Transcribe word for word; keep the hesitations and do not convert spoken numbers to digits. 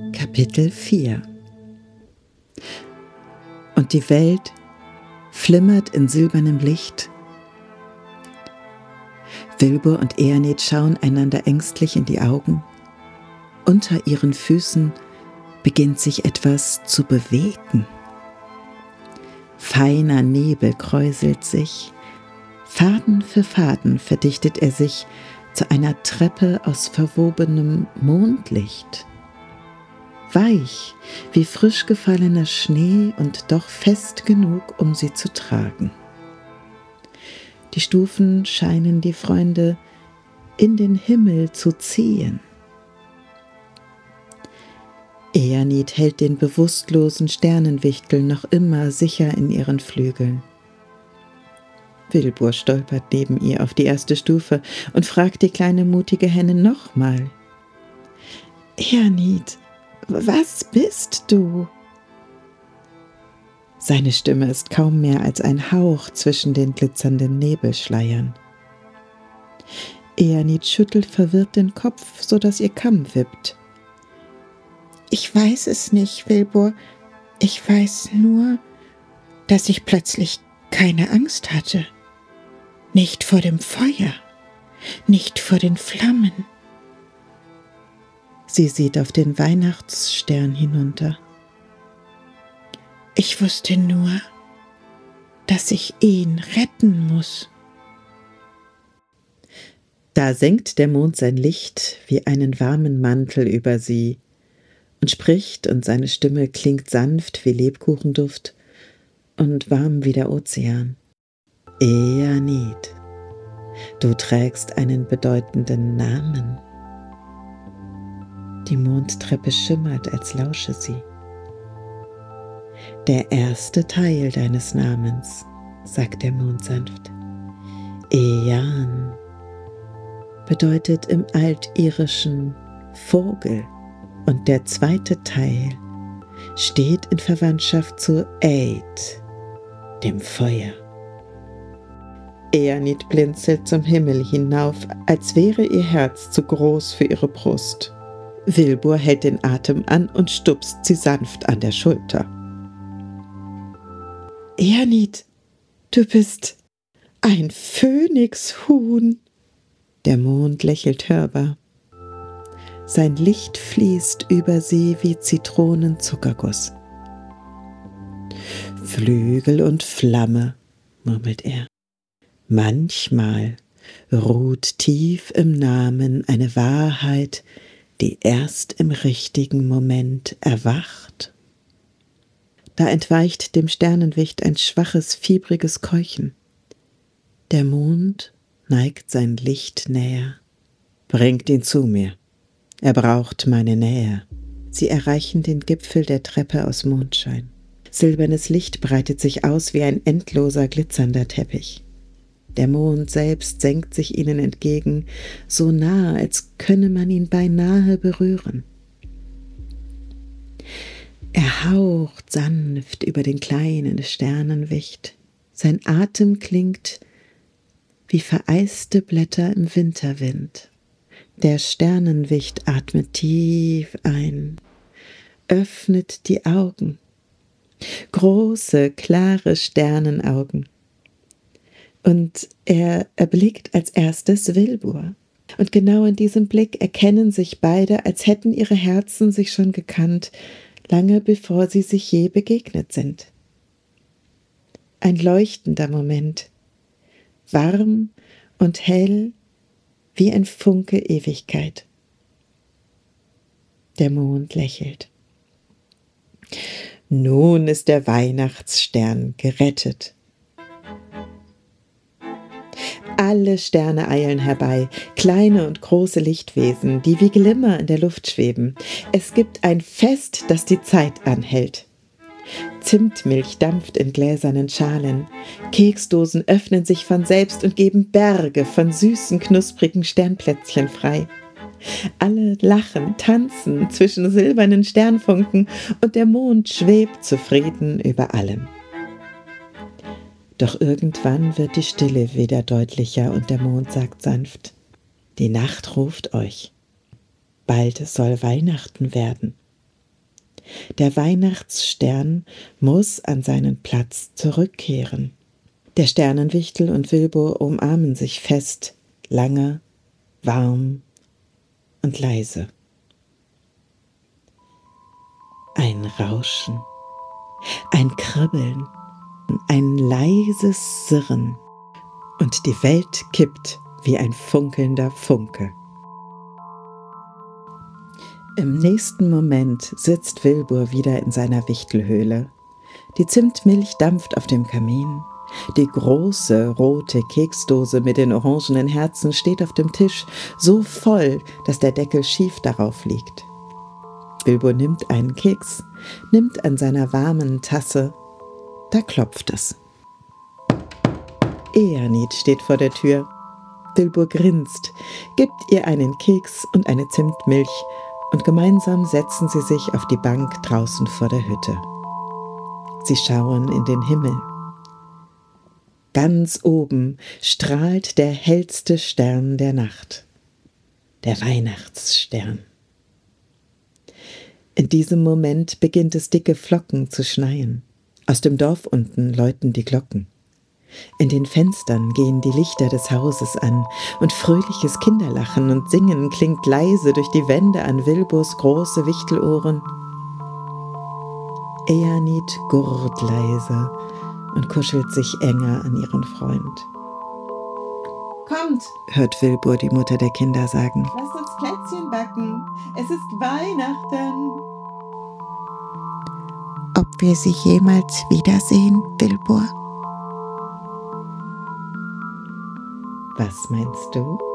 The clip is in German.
Kapitel vier. Und die Welt flimmert in silbernem Licht. Wilbur und Eanith schauen einander ängstlich in die Augen. Unter ihren Füßen beginnt sich etwas zu bewegen. Feiner Nebel kräuselt sich, Faden für Faden verdichtet er sich zu einer Treppe aus verwobenem Mondlicht. Weich wie frisch gefallener Schnee und doch fest genug, um sie zu tragen. Die Stufen scheinen die Freunde in den Himmel zu ziehen. Eanith hält den bewusstlosen Sternenwichtel noch immer sicher in ihren Flügeln. Wilbur stolpert neben ihr auf die erste Stufe und fragt die kleine mutige Henne nochmal: »Eanith, was bist du?« Seine Stimme ist kaum mehr als ein Hauch zwischen den glitzernden Nebelschleiern. Eanith schüttelt verwirrt den Kopf, so dass ihr Kamm wippt. »Ich weiß es nicht, Wilbur. Ich weiß nur, dass ich plötzlich keine Angst hatte. Nicht vor dem Feuer, nicht vor den Flammen.« Sie sieht auf den Weihnachtsstern hinunter. »Ich wusste nur, dass ich ihn retten muss.« Da senkt der Mond sein Licht wie einen warmen Mantel über sie und spricht, und seine Stimme klingt sanft wie Lebkuchenduft und warm wie der Ozean. »Eanith, du trägst einen bedeutenden Namen.« Die Mondtreppe schimmert, als lausche sie. »Der erste Teil deines Namens«, sagt der Mond sanft. »Ean« bedeutet im Altirischen Vogel, und der zweite Teil steht in Verwandtschaft zu Eid, dem Feuer. Eanith blinzelt zum Himmel hinauf, als wäre ihr Herz zu groß für ihre Brust. Wilbur hält den Atem an und stupst sie sanft an der Schulter. »Eanith, du bist ein Phönixhuhn!« Der Mond lächelt hörbar. Sein Licht fließt über sie wie Zitronenzuckerguss. »Flügel und Flamme«, murmelt er. »Manchmal ruht tief im Namen eine Wahrheit, die erst im richtigen Moment erwacht.« Da entweicht dem Sternenwicht ein schwaches, fiebriges Keuchen. Der Mond neigt sein Licht näher. »Bringt ihn zu mir. Er braucht meine Nähe.« Sie erreichen den Gipfel der Treppe aus Mondschein. Silbernes Licht breitet sich aus wie ein endloser, glitzernder Teppich. Der Mond selbst senkt sich ihnen entgegen, so nah, als könne man ihn beinahe berühren. Er haucht sanft über den kleinen Sternenwicht. Sein Atem klingt wie vereiste Blätter im Winterwind. Der Sternenwicht atmet tief ein, öffnet die Augen. Große, klare Sternenaugen. Und er erblickt als erstes Wilbur. Und genau in diesem Blick erkennen sich beide, als hätten ihre Herzen sich schon gekannt, lange bevor sie sich je begegnet sind. Ein leuchtender Moment, warm und hell wie ein Funke Ewigkeit. Der Mond lächelt. Nun ist der Weihnachtsstern gerettet. Alle Sterne eilen herbei, kleine und große Lichtwesen, die wie Glimmer in der Luft schweben. Es gibt ein Fest, das die Zeit anhält. Zimtmilch dampft in gläsernen Schalen. Keksdosen öffnen sich von selbst und geben Berge von süßen, knusprigen Sternplätzchen frei. Alle lachen, tanzen zwischen silbernen Sternfunken und der Mond schwebt zufrieden über allem. Doch irgendwann wird die Stille wieder deutlicher und der Mond sagt sanft: Die Nacht ruft euch. Bald soll Weihnachten werden. Der Weihnachtsstern muss an seinen Platz zurückkehren. Der Sternenwichtel und Wilbur umarmen sich fest, lange, warm und leise. Ein Rauschen, ein Kribbeln, ein leises Sirren und die Welt kippt wie ein funkelnder Funke. Im nächsten Moment sitzt Wilbur wieder in seiner Wichtelhöhle. Die Zimtmilch dampft auf dem Kamin. Die große rote Keksdose mit den orangenen Herzen steht auf dem Tisch, so voll, dass der Deckel schief darauf liegt. Wilbur nimmt einen Keks, nimmt an seiner warmen Tasse. Da klopft es. Eanit steht vor der Tür. Wilbur grinst, gibt ihr einen Keks und eine Zimtmilch und gemeinsam setzen sie sich auf die Bank draußen vor der Hütte. Sie schauen in den Himmel. Ganz oben strahlt der hellste Stern der Nacht, der Weihnachtsstern. In diesem Moment beginnt es dicke Flocken zu schneien. Aus dem Dorf unten läuten die Glocken. In den Fenstern gehen die Lichter des Hauses an und fröhliches Kinderlachen und Singen klingt leise durch die Wände an Wilburs große Wichtelohren. Eanit gurrt leise und kuschelt sich enger an ihren Freund. Kommt, hört Wilbur die Mutter der Kinder sagen. lasst uns Plätzchen backen. Es ist Weihnachten. Ob wir sie jemals wiedersehen, Wilbur? Was meinst du?